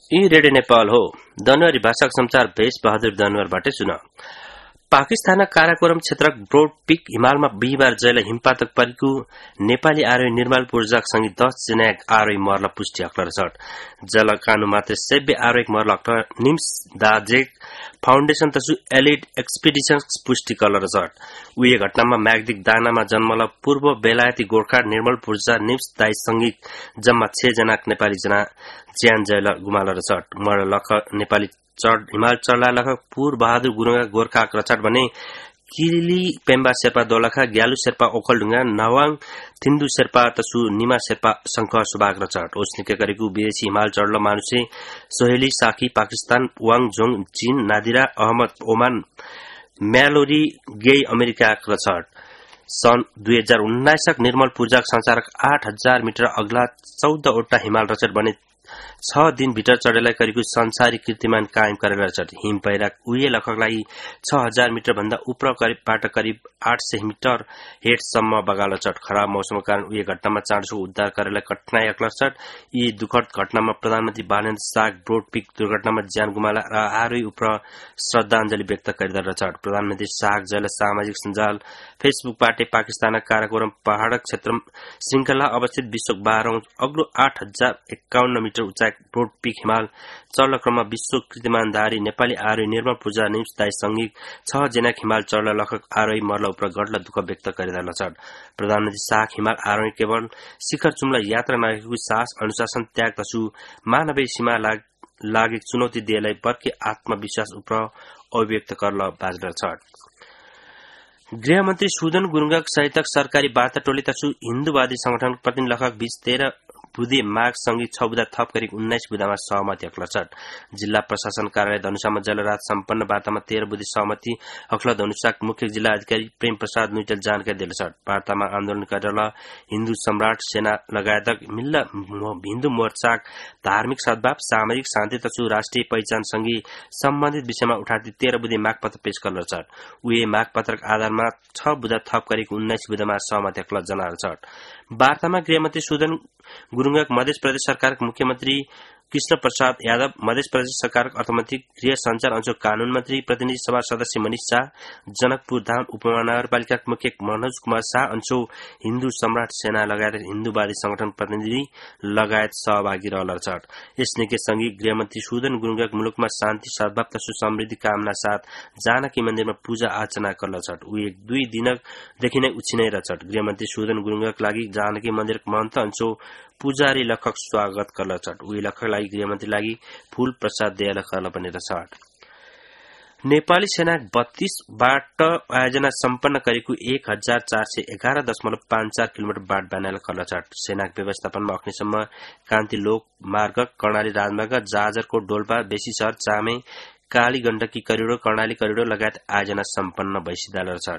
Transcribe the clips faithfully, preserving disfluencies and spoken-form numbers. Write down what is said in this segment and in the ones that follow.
यी रेडियो नेपाल हो। दनुवारी भाषाको समाचार भेष बहादुर दनुवारबाटै सुन। पाकिस्तानका काराकोरम क्षेत्रक ब्रोड पिक हिमालमा बिहिबार जयला हिमपातक परेको नेपाली आरोही निर्मल पूर्जाकसँगै दस जना आरोही मर्ल पुष्टि हक्लर छट। जलकानु मात्रै सेब्बे आरोही मर्ल हक्लर निम्स दाजेक फाउन्डेशन तसु एलिड एक्सपिडिशन पुष्टि कलर छट। उही घटनामा म्याग्दिक दानामा जन्मल पूर्व बेलायती गोर्खा निर्मल पूर्जा निम्स दाई संगीत जम्मा छ जना नेपाली जना ज्यान जयला गुमालर छट। मर लख नेपाली चढ हिमाल चढला लख पूर बहादुर गुरुङा गोर्खा आक्रचट भने किली पेम्बा शेर्पा दोलखा ग्यालु शेर्पा ओखलढुङ्गा नवाङ थिन्दु शेर्पा तसु निमा शेर्पा शंख सुभाग रचट। ओस्निके गरेको विदेशी हिमाल चढल मानुसे सोहेली साकी पाकिस्तान वाङ जोङ चीन नादिरा अहमद ओमान म्यालोरी गे अमेरिका रचट। सन् दुई हजार उन्नाइसक निर्मल पूजाक संसारक आठ हजार मिटर अग्ला चौध वटा हिमाल रचट भने छ दिन भित्र चढेलाई गरेको संसारी कीर्तिमान कायम गरेर रचट। हिम पहिरा उही लखक लागि छ हजार मिटर भन्दा उप्र करिबबाट करिब आठ सय मिटर हेडसम्म बगाल चट। खराब मौसमको कारण उही घटनामा चाँडो उद्धार गरेर कठिनाई अक्लर चट। यी दुखद घटनामा प्रधानमन्त्री बालेन्द्र शाह ब्रोड पिक दुर्घटनामा ज्यान गुमाला र आरोही उप्र श्रद्धाञ्जली व्यक्त गरिदर चट। प्रधानमन्त्री शाह जल सामाजिक सञ्जाल फेसबुकबाट पाकिस्तानका काराकोरम पहाडक क्षेत्र श्रृंखला अवस्थित विश्वक बाह्रौं अग्लो आठ हजार एकाउन्न मिटर उचाइ ब्रोड पिक हिमाल चढ्ल क्रममा विश्व कीर्तिमानधारी नेपाली आरोही निर्मल पूजा निम्स दाई संगीत छ जना हिमाल चढ्ल लखक आरोही मर्ल उप्र गढ्ल दुःख व्यक्त गरिरहल छन्। प्रधानमन्त्री शाह हिमाल आरोही केवल शिखर चुम्ला यात्रा नगरेको साहस अनुशासन त्याग तसु मानवीय सीमा लागे चुनौती दिएलाई बर्के आत्मविश्वास उप्र अभिव्यक्त गर्न बाजर छ। गृहमन्त्री सुदन गुरुङक सहितक सरकारी वार्ता टोली तसु हिन्दुवादी संगठन प्रतिनिधि लखक बीच तेह्र बुधे माघ सँगै छ बुधा थप गरी उन्नाइस बुधामा सहमति हक्ल छट। जिल्ला प्रशासन कार्यालय धनुषामा जलरात सम्पन्न वार्तामा तेह्र बुधे सहमति हक्ल धनुषाक मुख्य जिल्ला अधिकारी प्रेम प्रसाद नुइटेल जानकारी दिल छट। वार्तामा आन्दोलन गरेर हिन्दू सम्राट सेना लगायत मिल्ला हिन्दू मोर्चाक धार्मिक सद्भाव सामाजिक शान्ति तसु राष्ट्रिय पहिचान सँगै सम्बन्धित विषयमा उठाती तेह्र बुधे मागपत्र पेश गर्न छट। उही मागपत्रक आधारमा छ बुधा थप गरेको उन्नाइस बुधामा सहमति हक्ल जनाएर छट। वार्तामा गृहमन्त्री सुदन गुरुङक मध्य प्रदेश सरकारका मुख्यमन्त्री कृष्ण प्रसाद यादव, मध्य प्रदेश सरकारका अर्थमन्त्री गृह संचार अंशको कानून मन्त्री प्रतिनिधि सभा सदस्य मनिष शाह, जनकपुर धाम उपमहानगरपालिकाका मुख्य मनोज कुमार शाह अंशो हिन्दू सम्राट सेना लगायत हिन्दूवादी संगठन प्रतिनिधि लगायत सहभागी रहल छन्। यसनिकै सँगै गृहमन्त्री सुदन गुरुङक मुलुकमा शान्ति सद्भाव तसु समृद्धि कामना साथ जानकी मन्दिरमा पूजा अर्चना गर्न छन्। उ एक दुई दिनदेखि नै उछिनै रहछन्। गृहमन्त्री सुदन गुरुङक लागि जानकी मन्दिरका महन्त अंशो पुजारी लखक स्वागत गर्न छन्। उही लखक लागि गृहमन्त्री लागि फूल प्रसाद दिएर गर्न पनि रहछ। नेपाली सेना बत्तीस बाट आयोजना सम्पन्न गरेको एक हजार चार सय एघार दशमलव पाँच चार किलोमिटर बाट बनाएर गर्न छ। सेनाको व्यवस्थापनमा अग्निसम्म कान्ति लोक मार्ग कर्णाली राजमार्ग Jajarkot Dolpa Besisahar Chame Kali Gandaki corridor Karnali corridor लगायत आयोजना सम्पन्न भइसकेका छन्।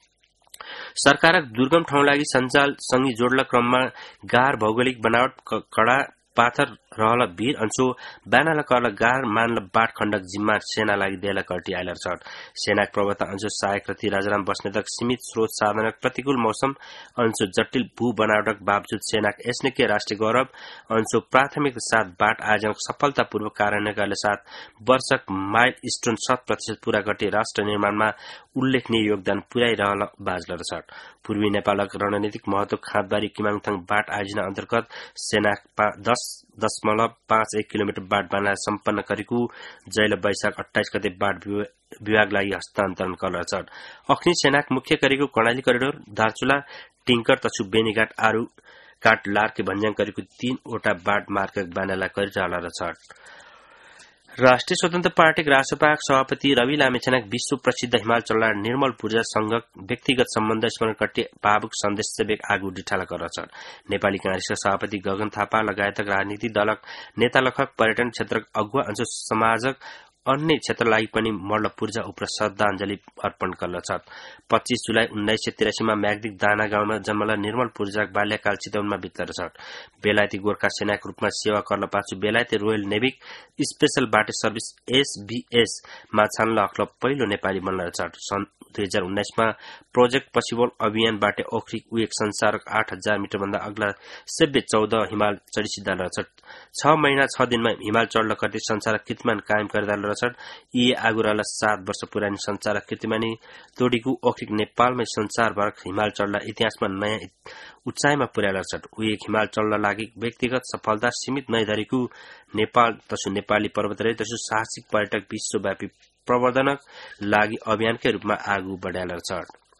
सरकारक दुर्गम ठाउँ लागि सञ्जाल सँगै जोड्न क्रममा गार भौगोलिक बनावट कडा पाथर रहल भीर अंशो बानाल करल गार मानल बाट खण्डक जिम्मा सेना लागि देला कर्टी आइलर छट। सेनाक प्रवक्ता अंशो सहायक रथी राजाराम बस्नेतक सीमित स्रोत साधनक प्रतिकूल मौसम अंशो जटिल भू बनावटक बावजुद सेनाक एसनेके राष्ट्रिय गौरव अंशो प्राथमिक साथ बाट आयोजन सफलतापूर्वक कार्यान्वयन गर्ने साथ वर्षक माइल स्टोन शत प्रतिशत पूरा गरी राष्ट्र निर्माणमा उल्लेखनीय योगदान पुर्याइरहल बाजलर छट। पूर्वी नेपालक रणनीतिक महत्व खाँदबारी किमाङथाङ बाट आयोजना अन्तर्गत सेना दस दशमलव पाँच एक किलोमिटर बाट बनाएर सम्पन्न गरेको जैल वैशाख अट्ठाइस गते बाट विभाग लागि हस्तान्तरण गर्न छन्। अख्नी सेनाक मुख्य गरेको कर्णाली करिडोर दार्चुला टिंकर तसु बेनीघाट आरु काट लार्के भन्ज्याङ गरेको तीनवटा बाट मार्ग बनाएर गरिरहल छन्। राष्ट्रिय स्वतन्त्र पार्टी राष्ट्रपाक सभापति रवि लामेछानेक विश्व प्रसिद्ध हिमाल चल्ला निर्मल पूर्जा संघक व्यक्तिगत सम्बन्ध स्मरण कट्टे भावुक सन्देश सेवेक आगू डिठाला गर्न छन्। नेपाली कांग्रेसका सभापति गगन थापा लगायतक राजनीतिक दलक नेता लखक पर्यटन क्षेत्रक अगुवा अंश समाजक अन्य क्षेत्रलाई पनि मल्ल पूर्जा उप्र श्रद्धाञ्जली अर्पण गर्दछ। पच्चीस जुलाई उन्नाइस सय तिरासीमा म्याग्दिक दाना गाउँमा जन्मला निर्मल पूर्जाक बाल्यकाल चितवनमा बित्दछ। बेलायती गोर्खा सेनाको रूपमा सेवा गर्न पाछु बेलायती रोयल नेभिक स्पेशल बाटे सर्भिस एसबीएस मा छान्ल हक्ल पहिलो नेपाली बन्नछ। सन् दुई हजार उन्नाइसमा प्रोजेक्ट पसिबल अभियानबाट ओखरिक उएक संसारक आठ हजार मिटर भन्दा अग्ला सेब्बे चौध हिमाल चढी सिद्धा रहेछ। छ महिना छ दिनमा हिमाल चढ्न कति संसारक कीर्तिमान कायम गर्दा रहेछ। यी आगुराला सात वर्ष पुरानी संसारक कीर्तिमानी तोडीको ओखरिक नेपालमै संसारभर हिमाल चढ्ला इतिहासमा नयाँ उचाइमा पुर्याएला छ। उएक हिमाल चढ्न लागि व्यक्तिगत सफलता सीमित नैधरीको नेपाल तसु नेपाली पर्वतारोही तसु साहसिक पर्यटक विश्वव्यापी प्रवर्धनक लागि अभियानकै रूपमा आगू बढाएला छ।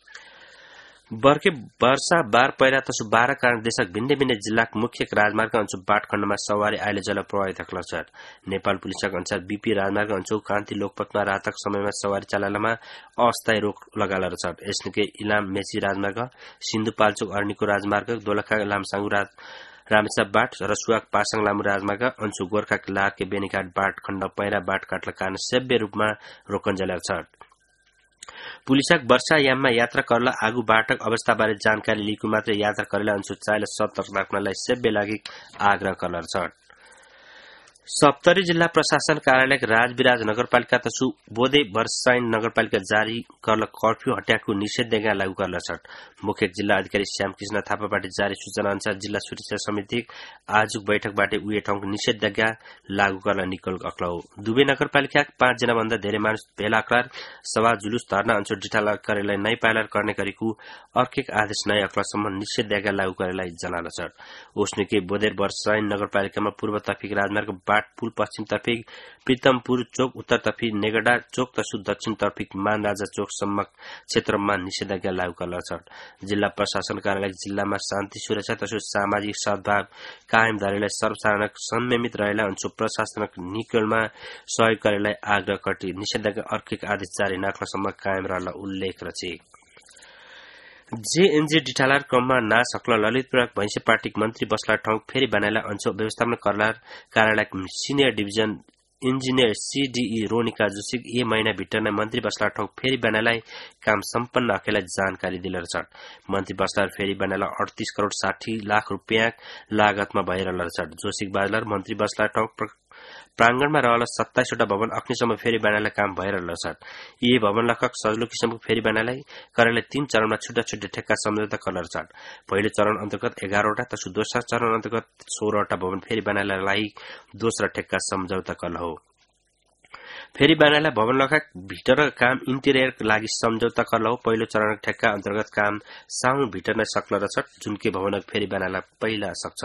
बर्के वर्षा बार पहिरा तसु बाह्र कारण देशक भिन्नै भिन्नै जिल्लाक मुख्य राजमार्ग अंचु बाटखण्डमा सवारी आइले जल प्रभावित हक्ल छ। नेपाल पुलिसक अनुसार बीपी राजमार्ग अंचु कान्ति लोकपथमा रातक समयमा सवारी चलालमा अस्थायी रोक लगाला छ। यसनिकै इलाम मेची राजमार्ग, सिन्धुपाल्चोक अरनिको राजमार्ग, दोलखा लामसाङु राज रामेछाप बाट र सुवाक पासाङ लामु राजमार्ग अंचु गोर्खा लाके बेनीघाट बाट खण्ड पहिरा बाट काट्ल कारण सेव्य रूपमा रोकन्जल छ। पुलिसक वर्षा याममा यात्रा करला आगु बाटक अवस्थाबारे जानकारी लिएको मात्र यात्रा करेला अंचु चाइला सतर्क राख्नलाई सेव्य लागि आग्रह करल छ। सप्तरी जिल्ला प्रशासन कार्यालय राजविराज नगरपालिका तसु बोधे वर्षाइन नगरपालिका जारी करल कर्फ्यू हट्याको निषेधाज्ञा लागू करल छ। मुख्य जिल्ला अधिकारी श्यामकृष्ण थापाबाट जारी सूचना अनुसार जिल्ला सुरक्षा समिति आजुक बैठकबाट उही ठाउँको निषेधाज्ञा लागू गर्न निकल अक्ल हो। दुवै नगरपालिका पाँच जना भन्दा धेरै मानिस भेला आकार सभा जुलुस धर्ना अंचु डिटाला करेलाई नै पाइलर गर्ने गरेको अर्केक आदेश नै अक्लसम्म निषेधाज्ञा लागू करेलाई जनाल छ। ओस्निके बोधे वर्षाइन नगरपालिकामा पूर्वतर्फिक राजमार्ग बाट पुल पश्चिम तर्फिक प्रीतमपुर चोक उत्तरतर्फी नेगडा चोक तसु दक्षिण तर्फिक मान राजा चोक सम्म क्षेत्रमा निषेधाज्ञा लागू करल छ। जिल्ला प्रशासन कार्यालय जिल्लामा शान्ति सुरक्षा तसु सामाजिक सद्भाव कायम धरेलाई सर्वसाधारण संयमित रहेला अंशु प्रशासनक निकलमा सहयोग गरेलाई आग्रह कटी निषेधाज्ञा अर्किक आदेश जारी नाख्नसम्म कायम रहल उल्लेख रचे। जेएनजी डिठालार क्रममा ना सक्ल ललितपुर भैंसे पार्टी मन्त्री बस्ला ठाउँ फेरि बनाएला अंश व्यवस्थापन करलार कार्यालय senior division engineer CDE Ronika Joshi ए महीना भित्र नै मन्त्री बस्ला ठाउँ फेरि बनाएलाई काम सम्पन्न अकेलाई जानकारी दिलर छ। मन्त्री बस्ला फेरि बनाएला अडतीस करोड़ साठी लाख रुपियाँ लागतमा भइरहल छ। जोशी बाजलर मन्त्री बस्ला ठाउँ प्रांगणमा रहल सत्ताइसवटा भवन अग्निशम फेरि बनाएलाई काम भइरहल छ। यी भवन लखक सजिलो किसिमको फेरि बनाएलाई कार्यालय तीन चरणमा छुट्टा छुट्टै ठेक्का सम्झौता करल छ। पहिलो चरण अन्तर्गत एघारवटा तसु दोस्रो चरण अन्तर्गत सोह्रवटा भवन फेरि बनाएलाई दोस्रो ठेक्का सम्झौता करल हो। फेरि बनाएला भवन लखक भिटर काम इन्टेरियर लागि सम्झौता करल हो। पहिलो चरण ठेक्का अन्तर्गत काम साउन भिटर नै सक्ल छ। जुनके भवन फेरि बनाएला पहिला सक्छ।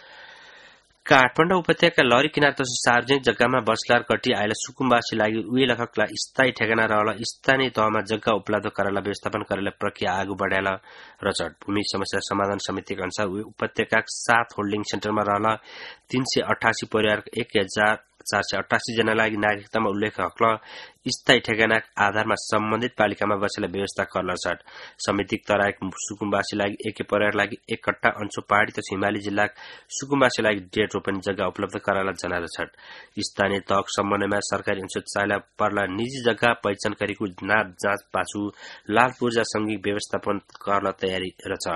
काठमाडौँ उपत्यका लहरी किनार तसु सार्वजनिक जग्गामा बसलार कटी आएला सुकुम्बासी लागि उही लखकलाई स्थायी ठेगाना रहल स्थानीय तहमा जग्गा उपलब्ध गराला व्यवस्थापन गरेर प्रक्रिया आगू बढाएला रचट। भूमि समस्या समाधान समितिका अनुसार उपत्यका सात होल्डिङ सेन्टरमा रहल तीन सय अठासी परिवार एक हजार चार सय अठासी जना लागि नागरिकतामा उल्लेख हक्ल स्थायी ठेगाना आधारमा सम्बन्धित पालिकामा बसेला व्यवस्था करल छ। समितिक तराईक सुकुम्बासी लागि एक परिवार लागि एक कट्टा अंशु पहाड़ी तथा हिमाली जिल्ला सुकुम्बासी लागि डेढ रोपनी जग्गा उपलब्ध गराला जनाल छ। स्थानीय तहक समन्वयमा सरकारी अंश चाइला पर्ला निजी जग्गा पहिचान गरेको नाप जाँच पाछु लाल पूर्जा संघिक व्यवस्थापन गर्न तयारी रछ।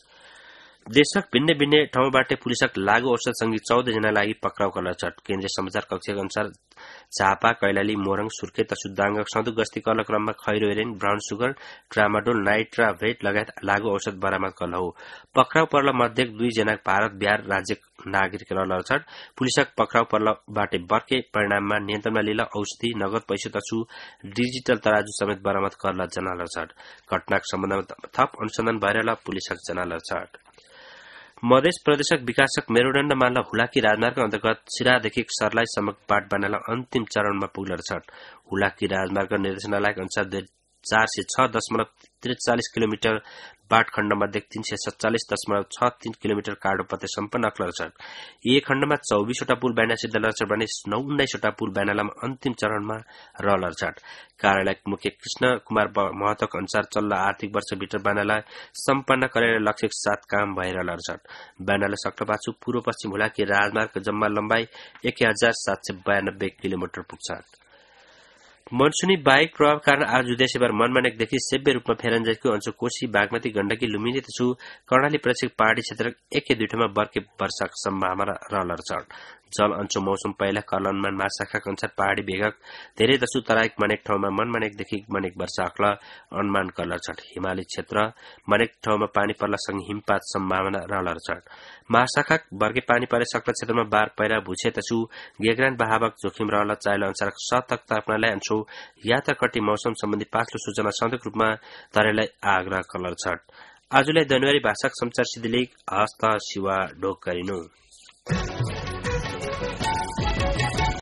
देशक भिन्नै भिन्नै ठाउँबाट पुलिसक लागू औषध सँगै चौध जना लागि पक्राउ करल छ। केन्द्रीय समाचार कक्षका अनुसार झापा कैलाली मोरङ सुर्खेत तसु दाङक सधु गस्ती गर्न क्रममा खैरो heroin brown sugar tramadol Nitravet लगायत लागू औषध बरामद करल हो। पक्राउ पर्ल मध्ये दुई जना भारत बिहार राज्य नागरिक रहल छ। पुलिसक पक्राउ पर्लबाट बर्के परिणाममा नियन्त्रणमा लिन औषधि नगद पैसा तसु डिजिटल तराजु समेत बरामद करल जनाल छ। घटनाको सम्बन्धमा थप अनुसन्धान भइरहल पुलिसक जनाल छ। मध्य प्रदेशक विकासक मेरुदण्ड माल्ला हुलाकी राजमार्ग अन्तर्गत सिरादेखि सर्लाहीसम्म बाट बनाएला अन्तिम चरणमा पुग्ल छ। हुलाकी राजमार्ग निर्देशनालय अनुसार चार सय छ दशमलव त्रिचालिस किलोमिटर बाट खण्डमध्ये तीन सय सत्तालिस दशमलव छ तीन किलोमिटर कार्डो पत्ते सम्पन्न अक्ल छ। यी खण्डमा चौबीसवटा पुल बना सिद्ध छ भने उन्नाइसवटा पुल बनालामा अन्तिम चरणमा रहल छ। कार्यालय मुख्य कृष्ण कुमार महतोक अनुसार चल्ला आर्थिक वर्षभित्र बनालाई सम्पन्न गरेर लक्ष्यका साथ काम भइरहल छ। बनालाई सक्लपाछु पूर्व पश्चिम हुलाकी राजमार्ग जम्मा लम्बाई एक हजार सात सय बयानब्बे किलोमिटर पुग्छ। मनसुनी बाहेक प्रभाव कारण आज देशभर मनमानेकदेखि सेव्य रूपमा फेरन्जाइको अंशु कोशी बागमती गण्डकी लुम्बिनी तसु कर्णाली प्रदेश पहाड़ी क्षेत्र एकै दुई ठाउँमा बर्के वर्षाको सम्भावना रहल छ। जल अंशु मौसम पहिला कलनमा महाशाखाका अनुसार पहाड़ी भेगक धेरै दसु तराईक मनेक ठाउँमा मनमानेकदेखि मनेक वर्षा अक्ल अनुमान करल छ। हिमाली क्षेत्र मनेक ठाउँमा पानी पर्लासँगै हिमपात सम्भावना रहल छ। महाशाखा बर्गे पानी परे सक्ला क्षेत्रमा बार पहिरा भुछे तसु गेग्रान बहावक जोखिम रहल चाहेल अनुसार सतर्कता अपनालाई अंशु यात्रा कटी मौसम सम्बन्धी पाछलो सूचना सधैँ रूपमा तरेलाई आग्रह करल छ। आजलाई धन्यवादी भाषाक समाचार सिद्धिलेख हस्त शिवा ढोक गरिनु।